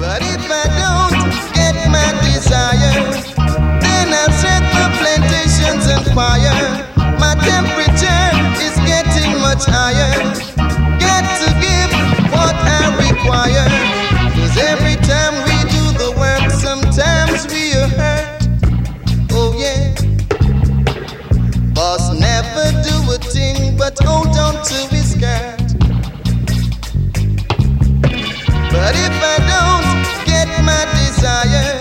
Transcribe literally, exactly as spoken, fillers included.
But if I don't get my desire, then I'll set the plantations on fire. My temperature is getting much higher. Got to give what I require. Cause every time we do the work, sometimes we are hurt. Oh yeah. Boss never do a thing but hold on to his skirt. But if I don't get my desire,